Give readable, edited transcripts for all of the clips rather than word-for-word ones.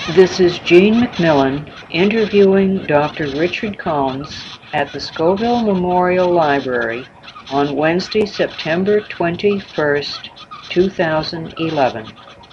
This is Jean McMillan interviewing Dr. Richard Collins at the Scoville Memorial Library on Wednesday, September 21st, 2011.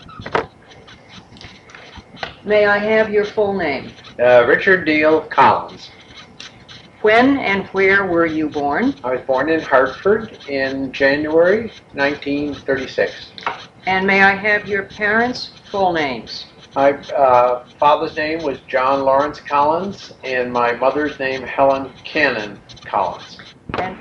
May I have your full name? Richard Deal Collins. When and where were you born? I was born in Hartford in January 1936. And may I have your parents' full names? My father's name was John Lawrence Collins, and my mother's name Helen Cannon Collins. And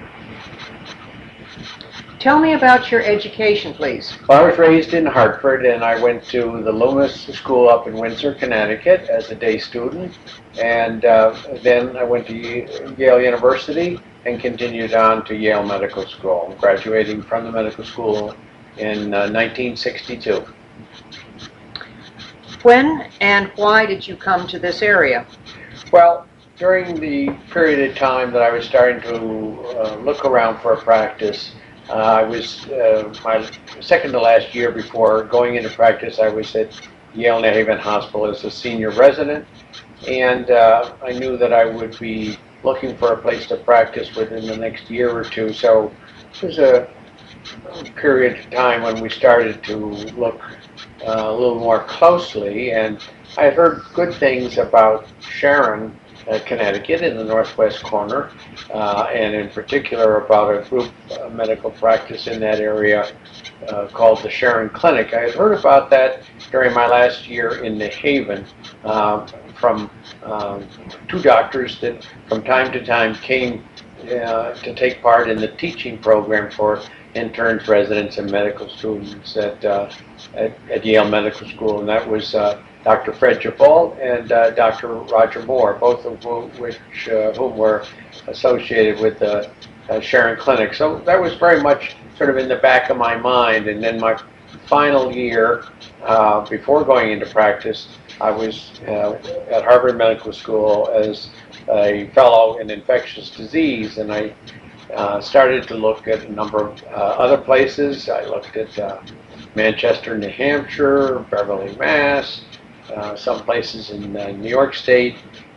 tell me about your education, please. Well, I was raised in Hartford, and I went to the Loomis School up in Windsor, Connecticut as a day student. And then I went to Yale University and continued on to Yale Medical School, graduating from the medical school in 1962. When and why did you come to this area? Well, during the period of time that I was starting to look around for a practice, I was my second to last year before going into practice. I was at Yale New Haven Hospital as a senior resident, and I knew that I would be looking for a place to practice within the next year or two. So it was a period of time when we started to look a little more closely, and I had heard good things about Sharon, Connecticut, in the northwest corner, and in particular about a group medical practice in that area called the Sharon Clinic. I had heard about that during my last year in New Haven from two doctors that from time to time came to take part in the teaching program for interns, residents, and medical students at Yale Medical School, and that was Dr. Fred Jabal and Dr. Roger Moore, both of whom were associated with the Sharon Clinic. So that was very much sort of in the back of my mind. And then my final year, before going into practice, I was at Harvard Medical School as a fellow in infectious disease, and I started to look at a number of other places. I looked at Manchester, New Hampshire, Beverly, Mass., some places in New York State,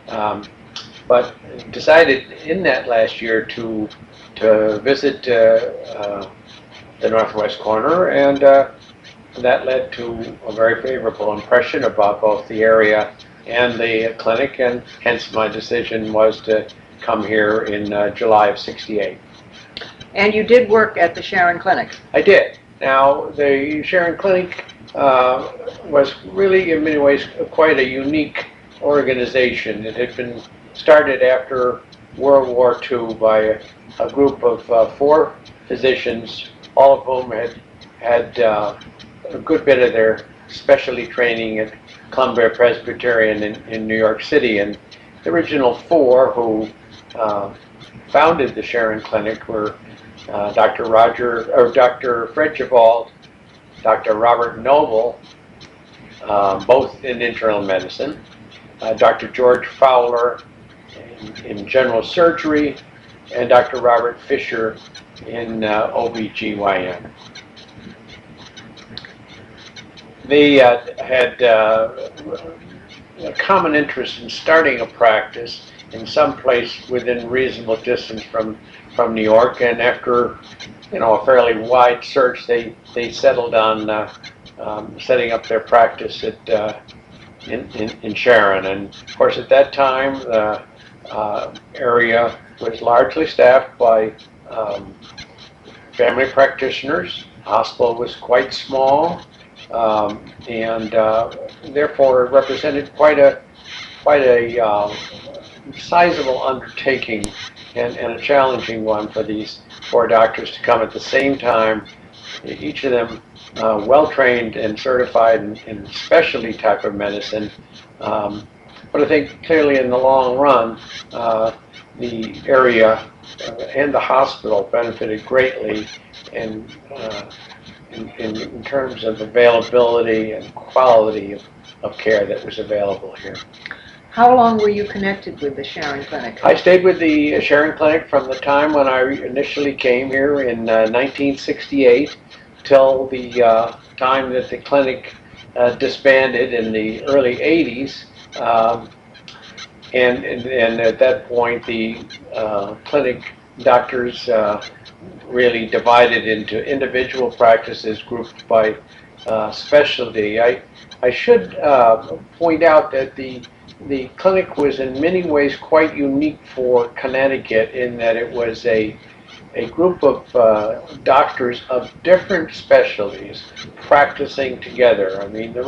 but decided in that last year to visit the northwest corner, and that led to a very favorable impression about both the area and the clinic, and hence my decision was to come here in July of '68. And you did work at the Sharon Clinic? I did. Now, the Sharon Clinic was really, in many ways, quite a unique organization. It had been started after World War II by a group of 4 physicians, all of whom had a good bit of their specialty training at Columbia Presbyterian in New York City. And the original 4 who founded the Sharon Clinic were Dr. Fred Jabal, Dr. Robert Noble, both in internal medicine, Dr. George Fowler in general surgery, and Dr. Robert Fisher in OBGYN. They had a common interest in starting a practice in some place within reasonable distance from New York, and after a fairly wide search, they settled on setting up their practice in Sharon. And of course, at that time, the area was largely staffed by family practitioners. The hospital was quite small, and therefore it represented quite a sizable undertaking and a challenging one for these 4 doctors to come at the same time, each of them well-trained and certified in specialty type of medicine. But I think clearly in the long run, the area and the hospital benefited greatly in terms of availability and quality of care that was available here. How long were you connected with the Sharon Clinic? I stayed with the Sharon Clinic from the time when I initially came here in 1968 till the time that the clinic disbanded in the early 80s. And at that point, the clinic doctors really divided into individual practices grouped by specialty. I should point out that the clinic was in many ways quite unique for Connecticut in that it was a group of doctors of different specialties practicing together. I mean, the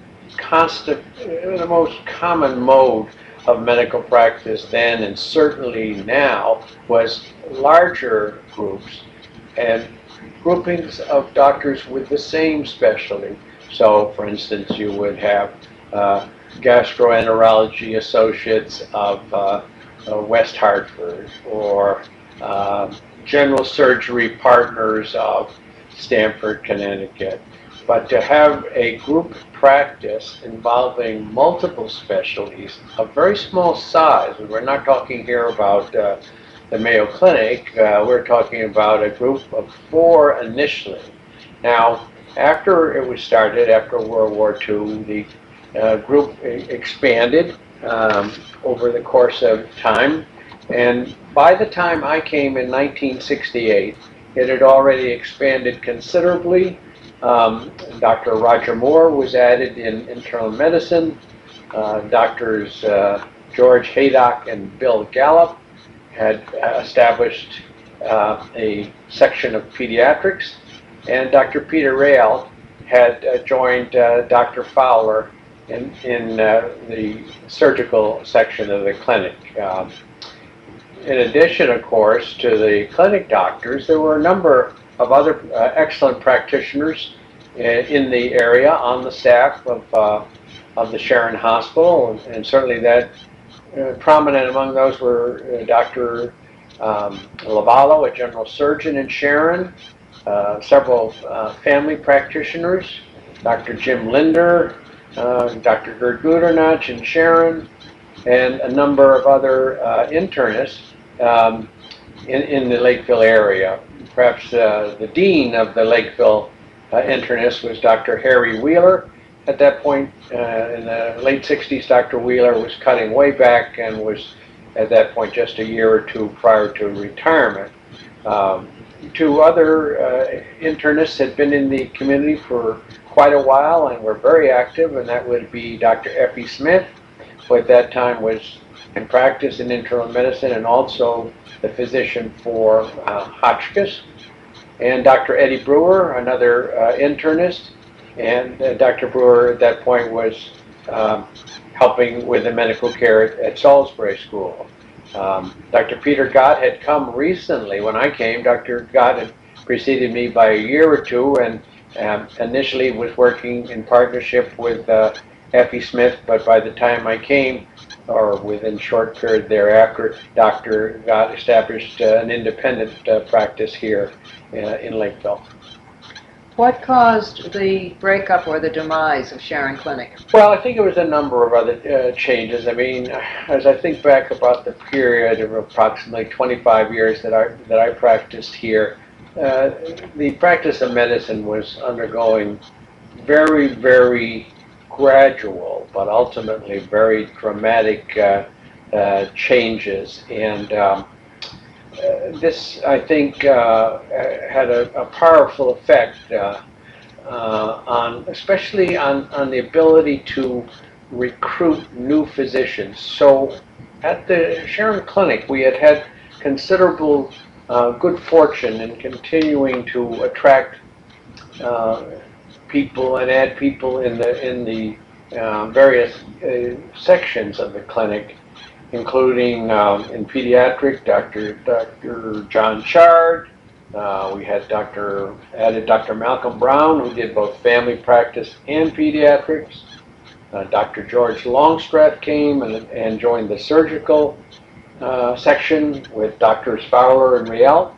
most common mode of medical practice then and certainly now was larger groups and groupings of doctors with the same specialty. So, for instance, you would have gastroenterology associates of West Hartford, or general surgery partners of Stamford, Connecticut. But to have a group practice involving multiple specialties of very small size, and we're not talking here about the Mayo Clinic, we're talking about a group of 4 initially. Now, after it was started, after World War II, the group expanded over the course of time, and by the time I came in 1968, it had already expanded considerably. Dr. Roger Moore was added in internal medicine. Doctors George Haydock and Bill Gallup had established a section of pediatrics, and Dr. Peter Rail had joined Dr. Fowler in the surgical section of the clinic. In addition, of course, to the clinic doctors, there were a number of other excellent practitioners in the area on the staff of the Sharon Hospital, and certainly that prominent among those were Dr. Lavallo, a general surgeon in Sharon, several family practitioners, Dr. Jim Linder, Dr. Gerd Gudernach in Sharon, and a number of other internists in the Lakeville area. Perhaps the dean of the Lakeville internist was Dr. Harry Wheeler. At that point, in the late 60s, Dr. Wheeler was cutting way back and was, at that point, just a year or 2 prior to retirement. 2 other internists had been in the community for quite a while and were very active, and that would be Dr. Effie Smith, who at that time was in practice in internal medicine and also the physician for Hotchkiss, and Dr. Eddie Brewer, another internist, and Dr. Brewer at that point was helping with the medical care at Salisbury School. Dr. Peter Gott had come recently when I came. Dr. Gott had preceded me by a year or 2 and initially was working in partnership with Effie Smith, but by the time I came, or within a short period thereafter, Dr. Gott established an independent practice here in Lakeville. What caused the breakup or the demise of Sharon Clinic? Well, I think it was a number of other changes. I mean, as I think back about the period of approximately 25 years that I practiced here, the practice of medicine was undergoing very, very gradual, but ultimately very dramatic changes. And this, I think, had a powerful effect especially on the ability to recruit new physicians. So at the Sharon Clinic, we had considerable good fortune in continuing to attract people and add people in the various sections of the clinic, including in pediatric, Dr. John Chard. We had added Dr. Malcolm Brown, who did both family practice and pediatrics. Dr. George Longstreth came and joined the surgical section with Drs. Fowler and Riel.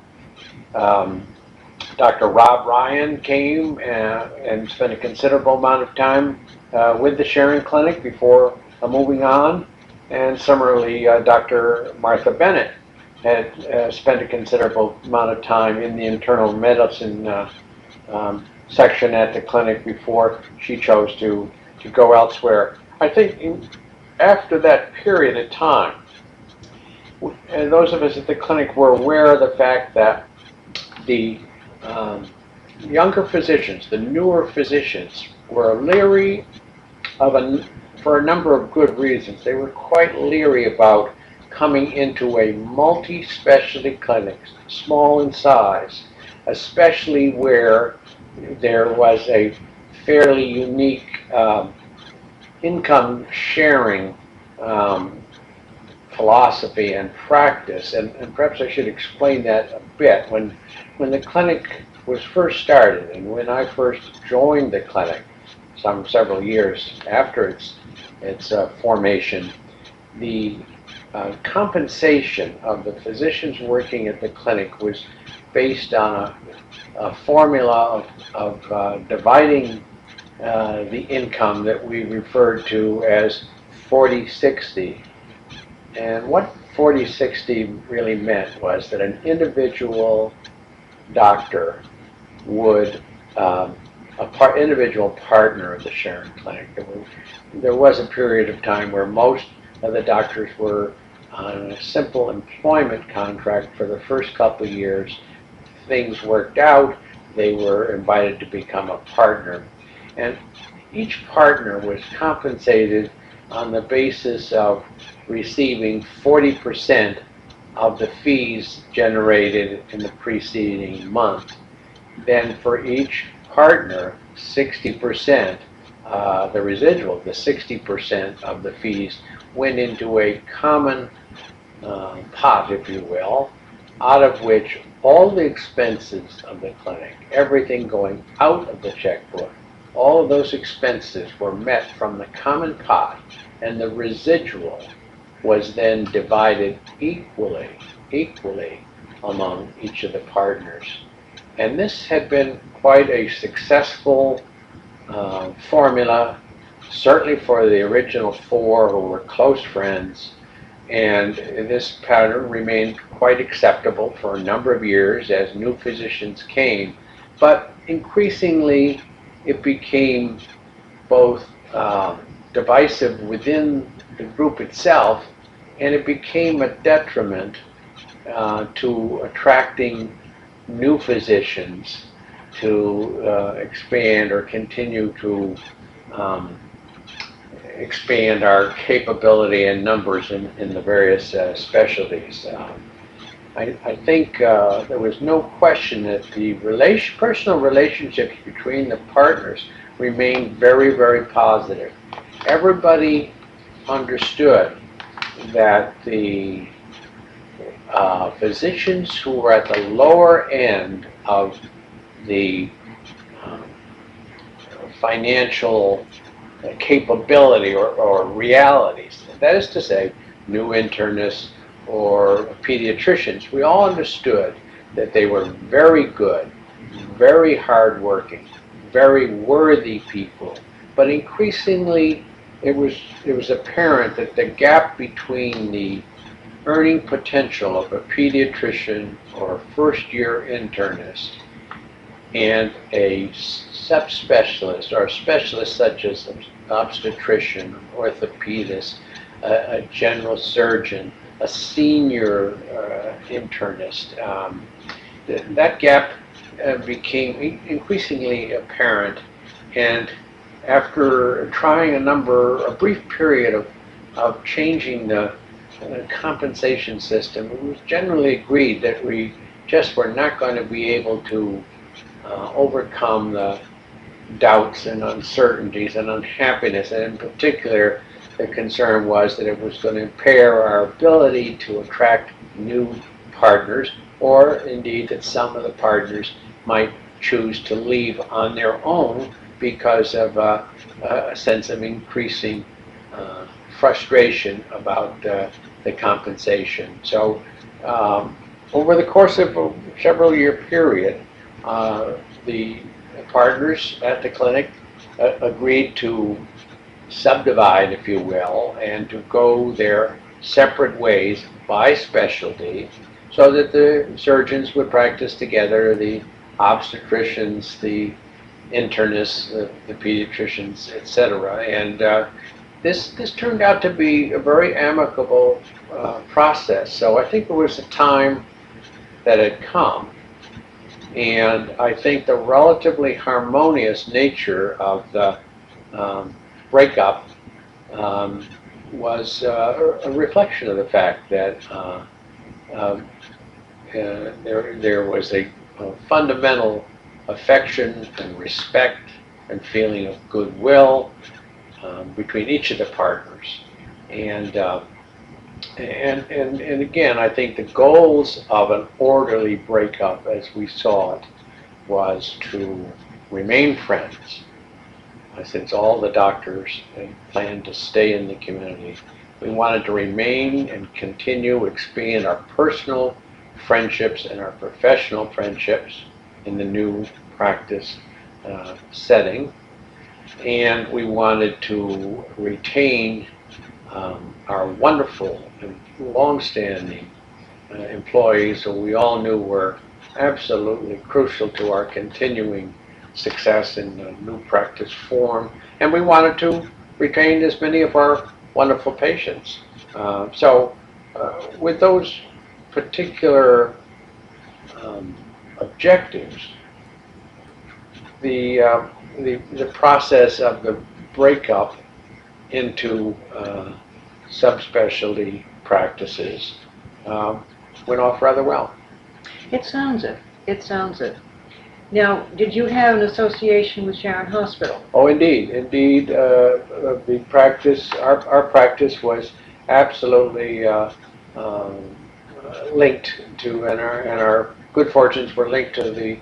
Dr. Rob Ryan came and spent a considerable amount of time with the Sharon Clinic before moving on. And similarly, Dr. Martha Bennett had spent a considerable amount of time in the internal medicine section at the clinic before she chose to go elsewhere. I think after that period of time, and those of us at the clinic were aware of the fact that the younger physicians, the newer physicians, were leery for a number of good reasons. They were quite leery about coming into a multi-specialty clinic, small in size, especially where there was a fairly unique income sharing philosophy and practice. And perhaps I should explain that a bit. When the clinic was first started and when I first joined the clinic, several years after its formation, the compensation of the physicians working at the clinic was based on a formula of dividing the income that we referred to as 40-60. And what 40-60 really meant was that an individual doctor would, individual partner of the Sharon Clinic, there was a period of time where most of the doctors were on a simple employment contract for the first couple of years. Things worked out, they were invited to become a partner. And each partner was compensated on the basis of receiving 40% of the fees generated in the preceding month. Then for each partner, 60%, the residual, the 60% of the fees went into a common pot, if you will, out of which all the expenses of the clinic, everything going out of the checkbook, all of those expenses were met from the common pot, and the residual was then divided equally among each of the partners. And this had been quite a successful formula, certainly for the original four who were close friends, and this pattern remained quite acceptable for a number of years as new physicians came, but increasingly it became both divisive within the group itself, and it became a detriment to attracting new physicians to expand or continue to expand our capability and numbers in the various specialties. I think there was no question that the personal relationships between the partners remained very, very positive. Everybody understood that the physicians who were at the lower end of the financial capability or realities, that is to say, new internists or pediatricians, we all understood that they were very good, very hardworking, very worthy people, but increasingly it was apparent that the gap between the earning potential of a pediatrician or a first-year internist and a subspecialist or a specialist such as an obstetrician, orthopedist, a general surgeon, a senior internist, that gap became increasingly apparent. And after trying a brief period of changing the compensation system, it was generally agreed that we just were not going to be able to overcome the doubts and uncertainties and unhappiness, and in particular the concern was that it was going to impair our ability to attract new partners, or indeed that some of the partners might choose to leave on their own because of a sense of increasing frustration about the compensation. So over the course of a several year period, the partners at the clinic agreed to subdivide, if you will, and to go their separate ways by specialty, so that the surgeons would practice together, the obstetricians, the internists, the pediatricians, etc. And this turned out to be a very amicable process. So I think it was a time that had come, and I think the relatively harmonious nature of the breakup was a reflection of the fact that there was a fundamental affection and respect and feeling of goodwill between each of the partners. And again, I think the goals of an orderly breakup, as we saw it, was to remain friends. Since all the doctors planned to stay in the community, we wanted to remain and continue expand our personal friendships and our professional friendships in the new practice setting. And we wanted to retain our wonderful and long-standing employees who we all knew were absolutely crucial to our continuing success in the new practice form. And we wanted to retain as many of our wonderful patients. So with those particular objectives, the process of the breakup into subspecialty practices went off rather well. It sounds it. It sounds it. Now, did you have an association with Sharon Hospital? Oh, indeed, indeed. The practice, our practice was absolutely linked to, and our good fortunes were linked to the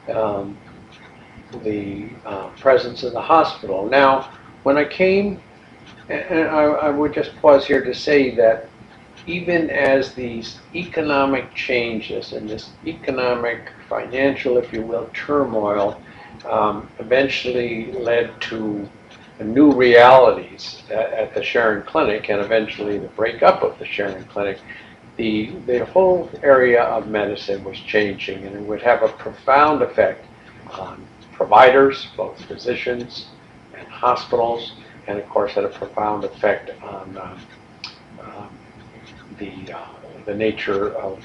presence of the hospital. Now, when I came, and I would just pause here to say that even as these economic changes and this economic, financial, if you will, turmoil eventually led to new realities at the Sharon Clinic, and eventually the breakup of the Sharon Clinic, the whole area of medicine was changing, and it would have a profound effect on providers, both physicians and hospitals, and of course had a profound effect on the nature of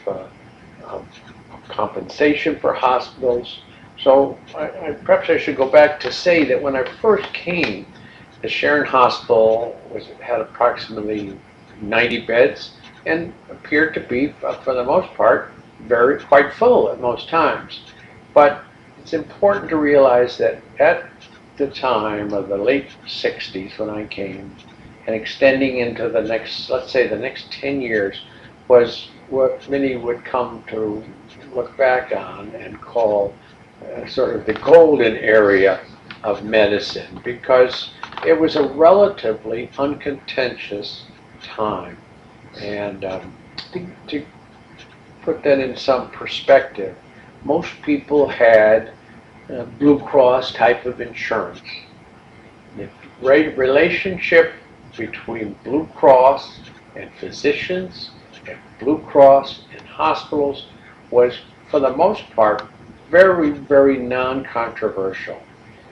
compensation for hospitals. So perhaps I should go back to say that when I first came, the Sharon Hospital had approximately 90 beds and appeared to be, for the most part, quite full at most times. But it's important to realize that at the time of the late 60s when I came, and extending into the next, let's say the next 10 years, was what many would come to look back on and call sort of the golden area of medicine, because it was a relatively uncontentious time. And to put that in some perspective, most people had Blue Cross type of insurance. The relationship between Blue Cross and physicians and Blue Cross and hospitals was, for the most part, very, very non-controversial.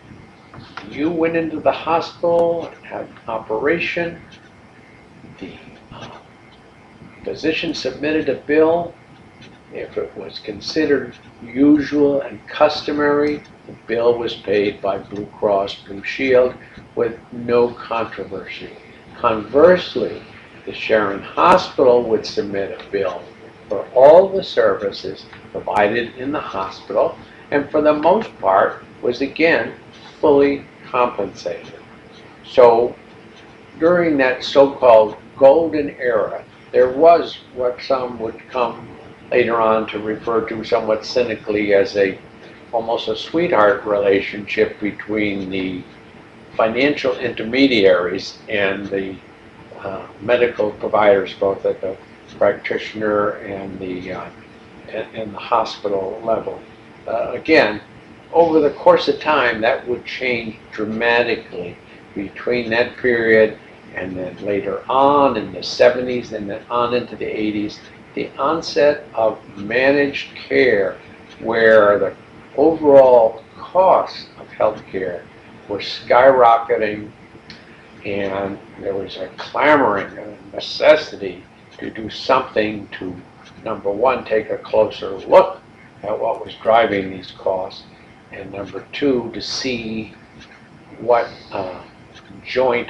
You went into the hospital and had an operation, the physician submitted a bill. If it was considered usual and customary, the bill was paid by Blue Cross Blue Shield with no controversy. Conversely, the Sharon Hospital would submit a bill for all the services provided in the hospital, and for the most part was again fully compensated. So during that so-called golden era, there was what some would come later on to refer to somewhat cynically as almost a sweetheart relationship between the financial intermediaries and the medical providers, both at the practitioner and the hospital level. Again, over the course of time, that would change dramatically between that period and then later on in the 70s and then on into the 80s, the onset of managed care, where the overall costs of healthcare were skyrocketing, and there was a clamoring, a necessity to do something to, number one, take a closer look at what was driving these costs, and number two, to see what joint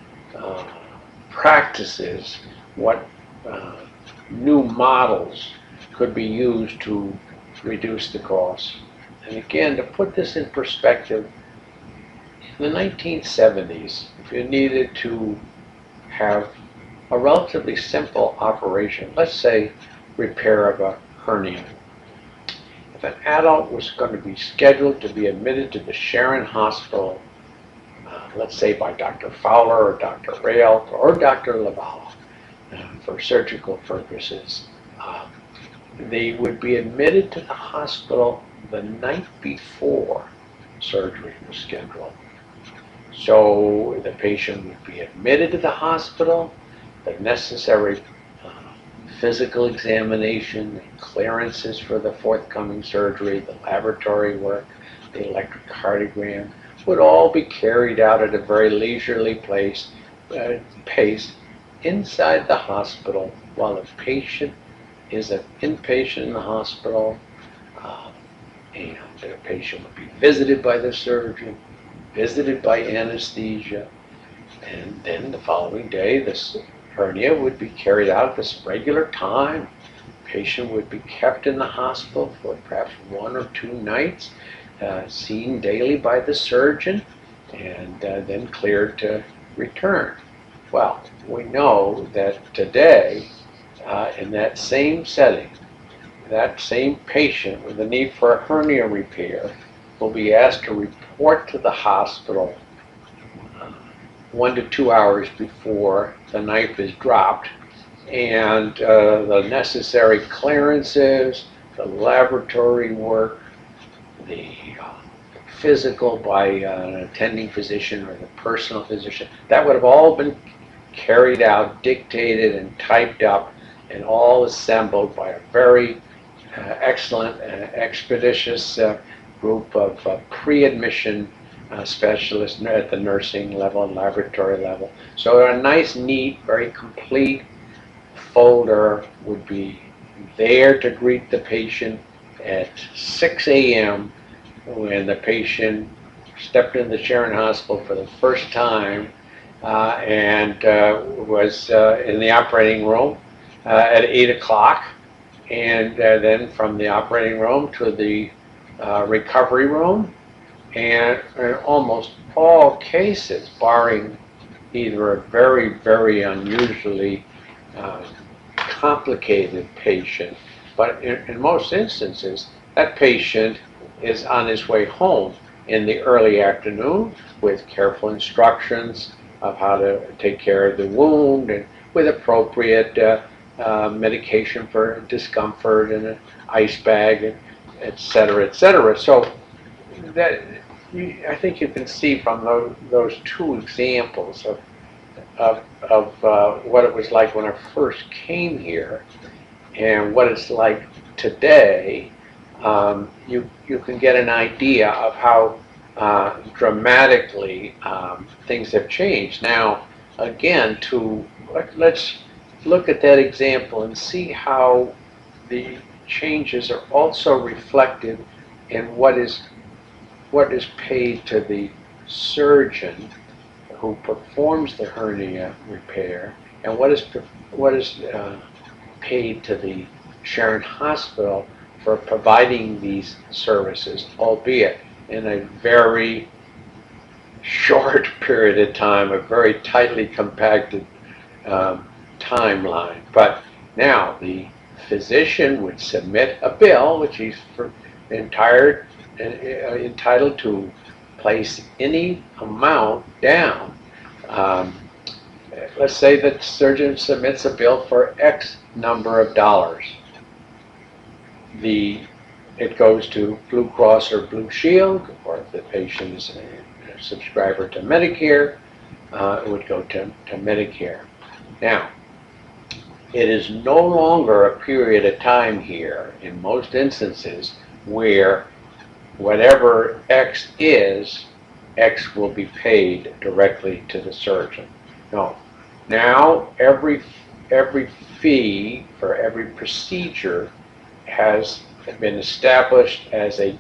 practices, what new models could be used to reduce the costs. And again, to put this in perspective, in the 1970s, if you needed to have a relatively simple operation, let's say repair of a hernia, if an adult was going to be scheduled to be admitted to the Sharon Hospital, let's say by Dr. Fowler or Dr. Rael or Dr. Lavala, for surgical purposes, they would be admitted to the hospital the night before surgery was scheduled. So the patient would be admitted to the hospital, the necessary physical examination, the clearances for the forthcoming surgery, the laboratory work, the electrocardiogram, would all be carried out at a very leisurely pace inside the hospital while the patient is an inpatient in the hospital, and the patient would be visited by the surgeon, visited by anesthesia, and then the following day this hernia would be carried out at this regular time. The patient would be kept in the hospital for perhaps 1 or 2 nights, seen daily by the surgeon, and then cleared to return. Well, we know that today, in that same setting, that same patient with a need for a hernia repair will be asked to report to the hospital 1 to 2 hours before the knife is dropped, and the necessary clearances, the laboratory work, the physical by an attending physician or the personal physician, that would have all been carried out, dictated, and typed up, and all assembled by a very excellent and expeditious group of pre-admission specialists at the nursing level and laboratory level. So a nice, neat, very complete folder would be there to greet the patient at 6 a.m. when the patient stepped in the Sharon Hospital for the first time and was in the operating room at 8 o'clock, and then from the operating room to the recovery room, and in almost all cases, barring either a very, very unusually complicated patient, but in most instances, that patient is on his way home in the early afternoon with careful instructions of how to take care of the wound and with appropriate medication for discomfort and an ice bag, and et cetera, et cetera. So that I think you can see from those 2 examples of what it was like when I first came here and what it's like today. You can get an idea of how dramatically things have changed. Now, again, let's look at that example and see how the changes are also reflected in what is paid to the surgeon who performs the hernia repair, and what is paid to the Sharon Hospital for providing these services, albeit in a very short period of time, a very tightly compacted timeline. But now the physician would submit a bill, which he's entitled to place any amount down. Let's say that the surgeon submits a bill for X number of dollars. It goes to Blue Cross or Blue Shield, or if the patient is a subscriber to Medicare, it would go to Medicare. Now, it is no longer a period of time here, in most instances, where whatever X is, X will be paid directly to the surgeon. No. Now every fee for every procedure has been established as a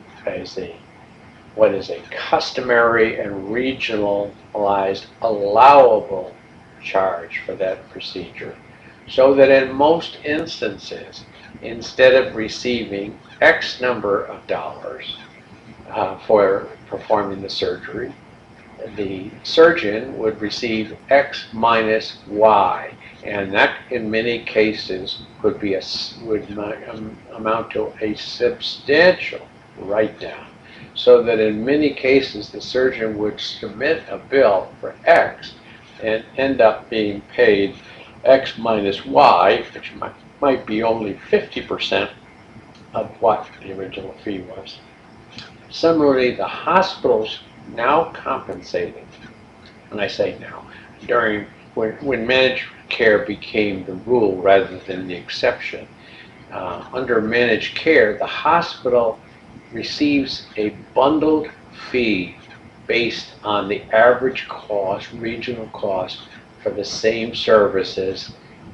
what is a customary and regionalized allowable charge for that procedure. So that in most instances, instead of receiving X number of dollars for performing the surgery, the surgeon would receive X minus Y, and that in many cases would amount to a substantial write-down. So that in many cases the surgeon would submit a bill for X and end up being paid X minus Y, which might be only 50% of what the original fee was. Similarly, the hospitals now compensating, and I say now, when managed care became the rule rather than the exception, under managed care, the hospital receives a bundled fee based on the average cost, regional cost, for the same services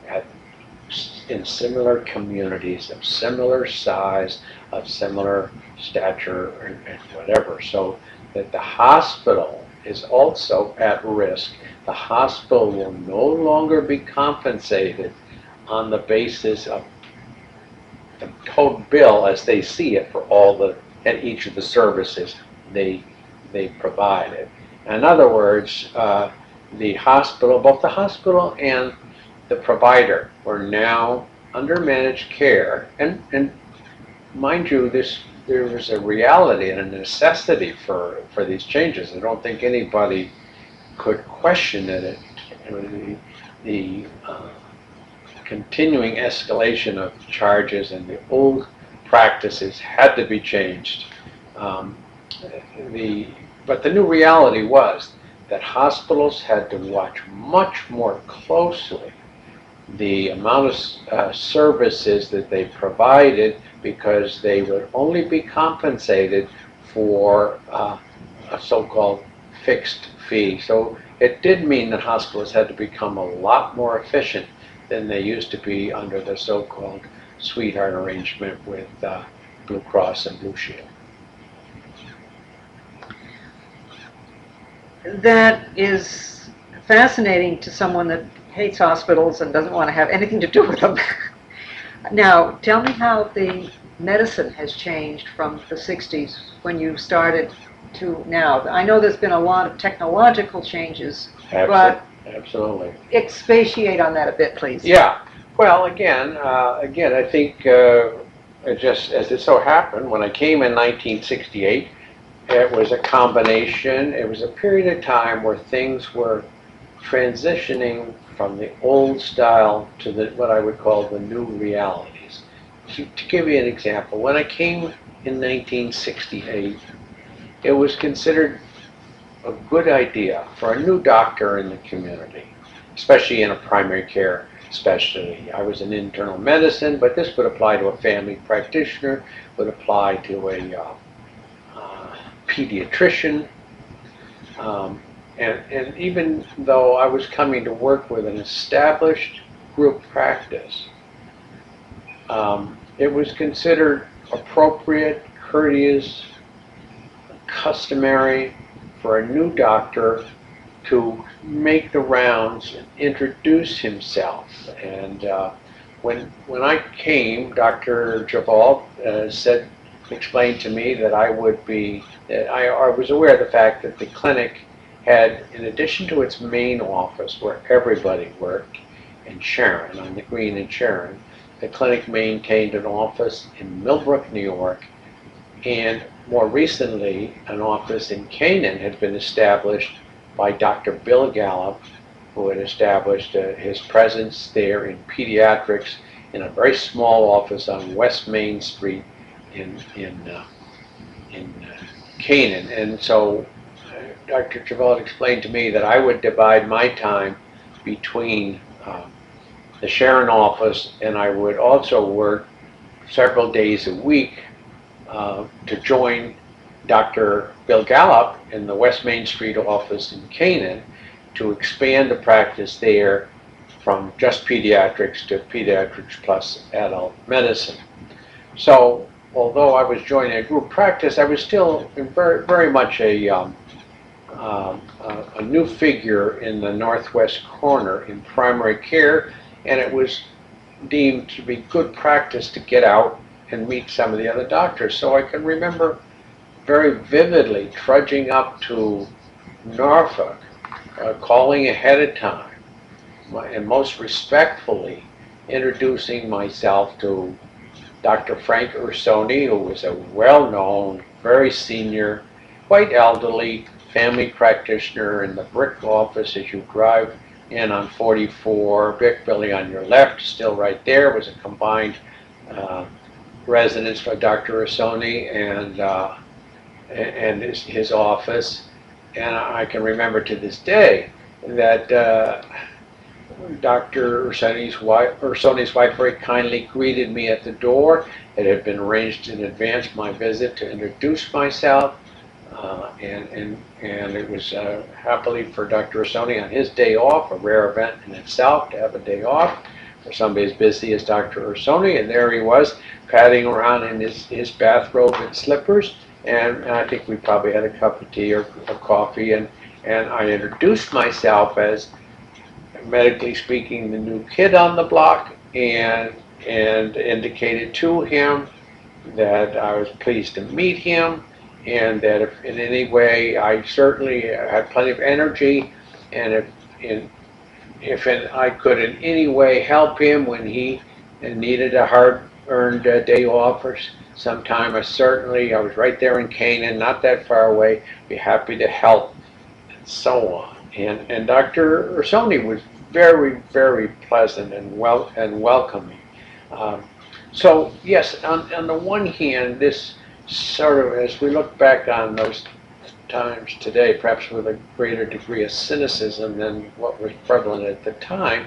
in similar communities of similar size, of similar stature, and whatever. So that the hospital is also at risk. The hospital will no longer be compensated on the basis of the total bill as they see it for at each of the services they provided. In other words, the hospital, both the hospital and the provider, were now under managed care, and mind you, there was a reality and a necessity for these changes. I don't think anybody could question it. The continuing escalation of charges and the old practices had to be changed. But the new reality was that hospitals had to watch much more closely the amount of services that they provided, because they would only be compensated for a so-called fixed fee. So it did mean that hospitals had to become a lot more efficient than they used to be under the so-called sweetheart arrangement with Blue Cross and Blue Shield. That is fascinating to someone that hates hospitals and doesn't want to have anything to do with them. Now, tell me how the medicine has changed from the 60s when you started to now. I know there's been a lot of technological changes, but absolutely. Expatiate on that a bit, please. Yeah. Well, again, I think just as it so happened, when I came in 1968, it was a combination. It was a period of time where things were transitioning from the old style to what I would call the new realities. To give you an example, when I came in 1968, it was considered a good idea for a new doctor in the community, especially in a primary care specialty. I was in internal medicine, but this would apply to a family practitioner, would apply to a pediatrician, and even though I was coming to work with an established group practice, it was considered appropriate, courteous, customary for a new doctor to make the rounds and introduce himself. And when I came, Dr. Jabal explained to me that I was aware of the fact that the clinic had, in addition to its main office where everybody worked in Sharon, on the Green in Sharon, the clinic maintained an office in Millbrook, New York, and more recently an office in Canaan had been established by Dr. Bill Gallup, who had established his presence there in pediatrics in a very small office on West Main Street in Canaan. And so Dr. Jabal explained to me that I would divide my time between the Sharon office, and I would also work several days a week to join Dr. Bill Gallup in the West Main Street office in Canaan to expand the practice there from just pediatrics to pediatrics plus adult medicine. So although I was joining a group practice, I was still very, very much a new figure in the northwest corner in primary care, and it was deemed to be good practice to get out and meet some of the other doctors. So I can remember very vividly trudging up to Norfolk, calling ahead of time, and most respectfully introducing myself to Dr. Frank Ursoni, who was a well-known, very senior, quite elderly family practitioner in the brick office as you drive in on 44. Brick building on your left, still right there, was a combined residence for Dr. Ursoni and his office. And I can remember to this day that Dr. Ursoni's wife very kindly greeted me at the door. It had been arranged in advance, my visit, to introduce myself. And it was happily for Dr. Ursoni on his day off, a rare event in itself to have a day off for somebody as busy as Dr. Ursoni. And there he was, padding around in his bathrobe and slippers. And I think we probably had a cup of tea or coffee. And I introduced myself as, medically speaking, the new kid on the block, and indicated to him that I was pleased to meet him, and that if in any way I certainly had plenty of energy, and if I could in any way help him when he needed a hard-earned day off or sometime, I was right there in Canaan, not that far away, be happy to help, and so on. And Dr. Ursoni was very, very pleasant and welcoming. So yes, on the one hand, this sort of, as we look back on those times today, perhaps with a greater degree of cynicism than what was prevalent at the time,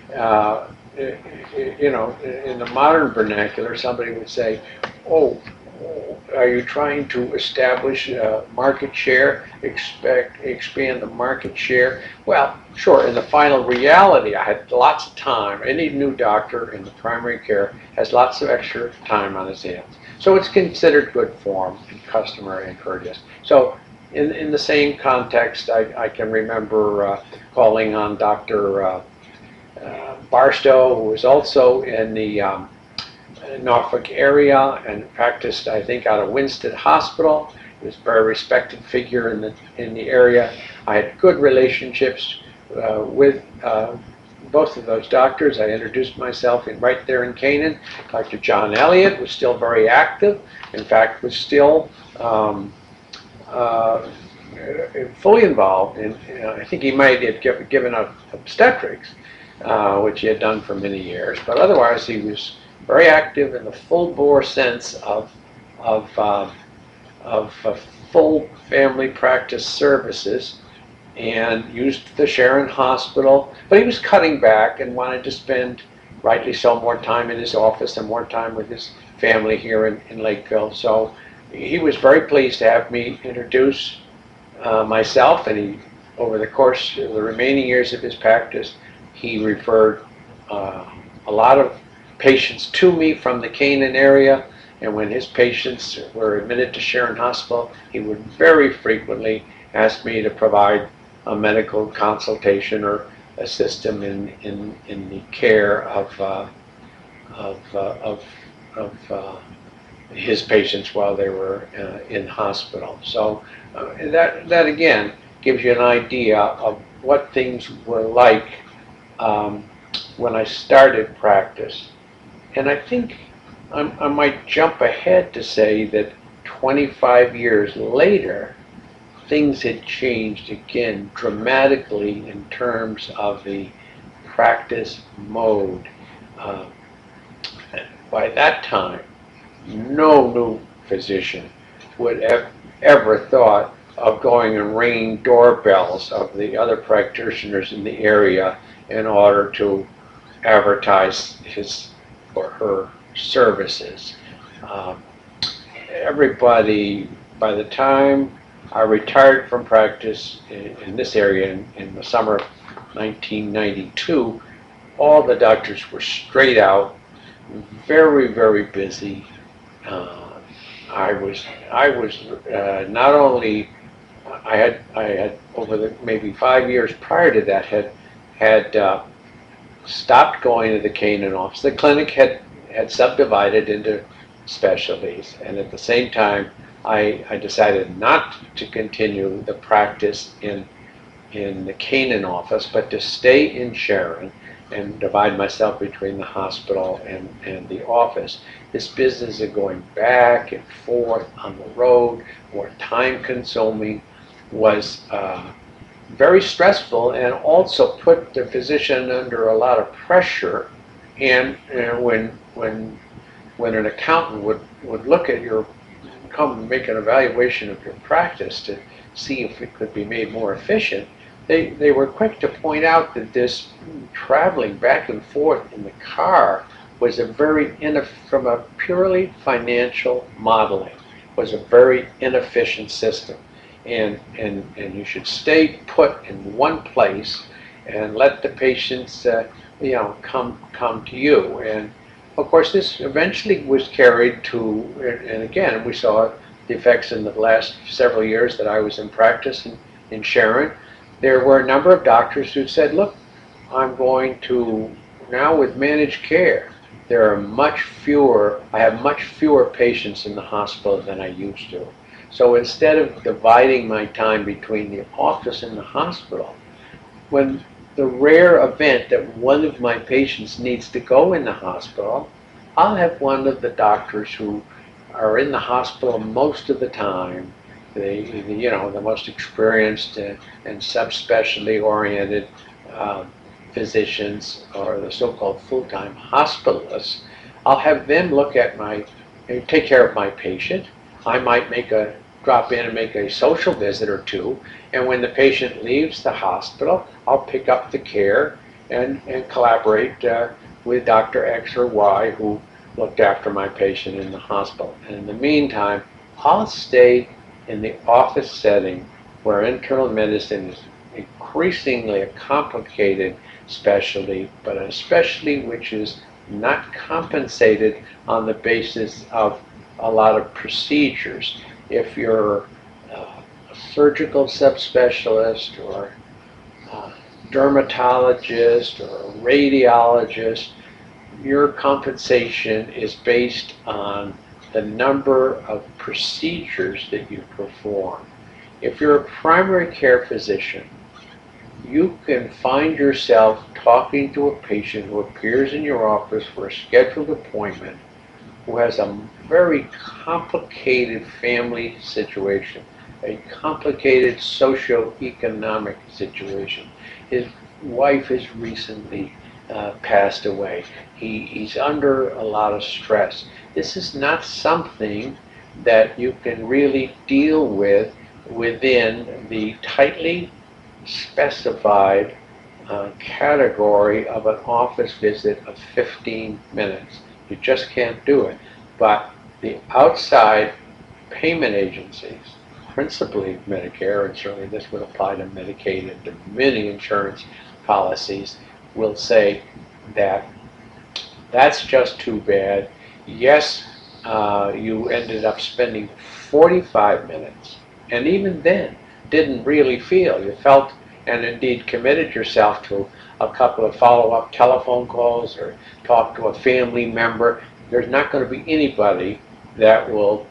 you know, in the modern vernacular, somebody would say, "Oh, are you trying to establish market share, expand the market share?" Well, sure, in the final reality, I had lots of time. Any new doctor in the primary care has lots of extra time on his hands. So it's considered good form and customary and courteous. So in the same context, I can remember calling on Dr. Barstow, who was also in the Norfolk area and practiced, I think, out of Winston Hospital. He was a very respected figure in the area. I had good relationships with both of those doctors. I introduced myself right there in Canaan. Dr. John Elliott was still very active. In fact, was still fully involved in, I think he might have given up obstetrics, which he had done for many years, but otherwise he was very active in the full-bore sense of full family practice services, and used the Sharon Hospital, but he was cutting back and wanted to spend, rightly so, more time in his office and more time with his family here in Lakeville. So he was very pleased to have me introduce myself, and he, over the course of the remaining years of his practice, he referred a lot of patients to me from the Canaan area, and when his patients were admitted to Sharon Hospital, he would very frequently ask me to provide a medical consultation or assist him in the care of his patients while they were in hospital. So that again gives you an idea of what things were like when I started practice. And I think I might jump ahead to say that 25 years later, things had changed again dramatically in terms of the practice mode. By that time, no new physician would have ever thought of going and ringing doorbells of the other practitioners in the area in order to advertise his or her services. Everybody by the time I retired from practice in this area in the summer of 1992, all the doctors were straight out, very, very busy. Uh, I was not only I had over the maybe 5 years prior to that had stopped going to the Canaan office. The clinic had subdivided into specialties, and at the same time, I decided not to continue the practice in the Canaan office, but to stay in Sharon and divide myself between the hospital and the office. This business of going back and forth on the road, more time consuming, was very stressful and also put the physician under a lot of pressure. And when an accountant would look at your, come and make an evaluation of your practice to see if it could be made more efficient, they were quick to point out that this traveling back and forth in the car was from a purely financial modeling, was a very inefficient system. And you should stay put in one place and let the patients, come to you. And of course, this eventually was carried to, and again, we saw the effects in the last several years that I was in practice in Sharon. There were a number of doctors who said, look, I'm going to, now with managed care, I have much fewer patients in the hospital than I used to. So instead of dividing my time between the office and the hospital, when the rare event that one of my patients needs to go in the hospital, I'll have one of the doctors who are in the hospital most of the time, the most experienced and subspecialty oriented physicians, or the so-called full-time hospitalists. I'll have them take care of my patient. I might drop in and make a social visit or two, and when the patient leaves the hospital, I'll pick up the care and collaborate with Dr. X or Y who looked after my patient in the hospital. And in the meantime, I'll stay in the office setting where internal medicine is increasingly a complicated specialty, but a specialty which is not compensated on the basis of a lot of procedures. If you're a surgical subspecialist or a dermatologist or a radiologist, your compensation is based on the number of procedures that you perform. If you're a primary care physician, you can find yourself talking to a patient who appears in your office for a scheduled appointment, who has a very complicated family situation, a complicated socioeconomic situation. His wife has recently passed away. He's under a lot of stress. This is not something that you can really deal with within the tightly specified category of an office visit of 15 minutes. You just can't do it. But the outside payment agencies, principally Medicare, and certainly this would apply to Medicaid and to many insurance policies, will say that that's just too bad. Yes, you ended up spending 45 minutes, and even then didn't really feel. You felt and indeed committed yourself to a couple of follow-up telephone calls or talk to a family member. There's not going to be anybody that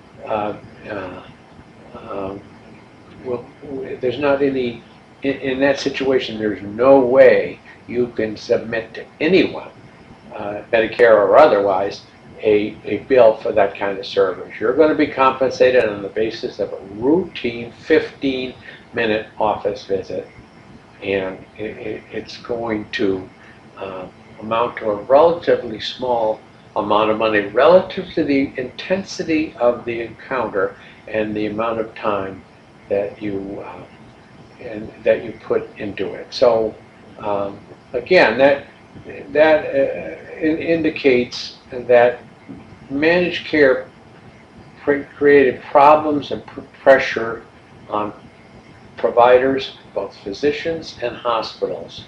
there's not any, in that situation, there's no way you can submit to anyone, Medicare or otherwise, a bill for that kind of service. You're going to be compensated on the basis of a routine 15-minute office visit, and it's going to amount to a relatively small amount of money relative to the intensity of the encounter and the amount of time that you put into it. So again, that indicates that managed care created problems and pressure on providers, both physicians and hospitals,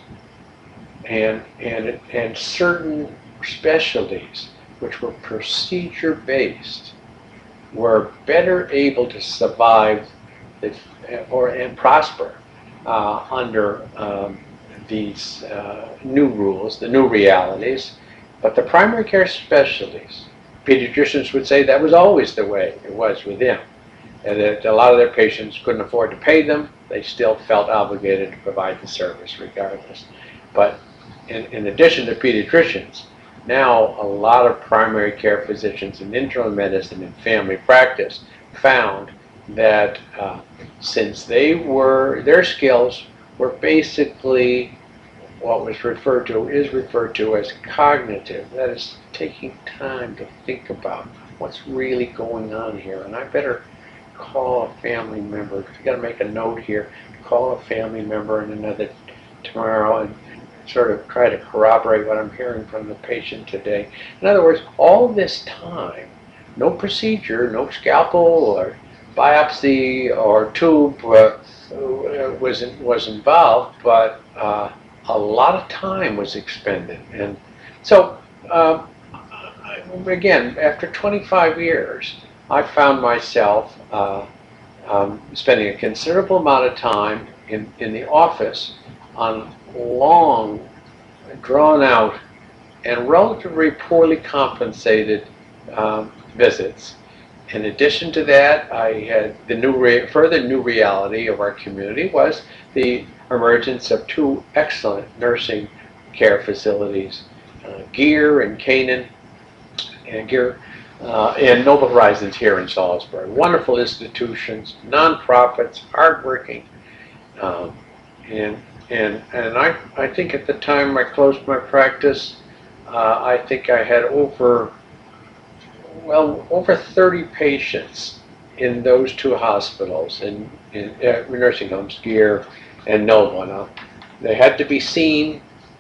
and certain specialties which were procedure based were better able to survive and prosper under these new rules, the new realities. But the primary care specialties, pediatricians would say that was always the way it was with them. And that a lot of their patients couldn't afford to pay them. They still felt obligated to provide the service regardless. But in addition to pediatricians, now a lot of primary care physicians in internal medicine and family practice found that since their skills were basically what was referred to as cognitive, that is taking time to think about what's really going on here, and I better call a family member. You got to make a note here. Call a family member and another tomorrow, and sort of try to corroborate what I'm hearing from the patient today. In other words, all this time, no procedure, no scalpel or biopsy or tube was involved, but a lot of time was expended. And so, again, after 25 years, I found myself spending a considerable amount of time in the office on long, drawn-out, and relatively poorly compensated visits. In addition to that, I had the further new reality of our community was the emergence of two excellent nursing care facilities, Gear and Canaan, and Gear and Noble Horizons here in Salisbury. Wonderful institutions, nonprofits, hardworking, and I think at the time I closed my practice, I think I had over 30 patients in those two hospitals, in nursing homes, Gear and Noble. Now, they had to be seen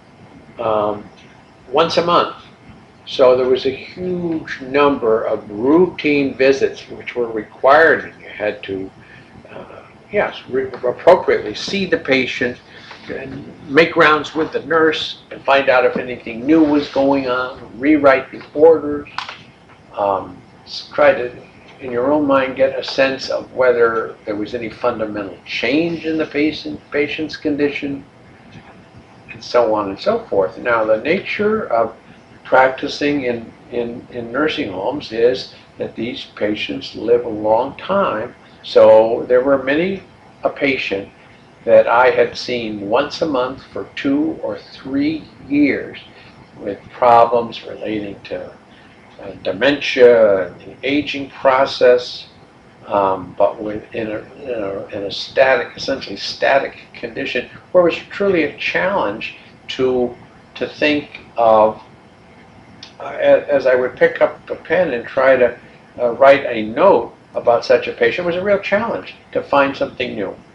once a month. So there was a huge number of routine visits which were required, and you had to, appropriately see the patient and make rounds with the nurse and find out if anything new was going on, rewrite the orders, try to, in your own mind, get a sense of whether there was any fundamental change in the patient's condition, and so on and so forth. Now, the nature of practicing in nursing homes is that these patients live a long time, so there were many a patient that I had seen once a month for 2 or 3 years with problems relating to dementia and the aging process, but in a static, essentially static condition, where it was truly a challenge to think of, as I would pick up a pen and try to write a note about such a patient, was a real challenge to find something new.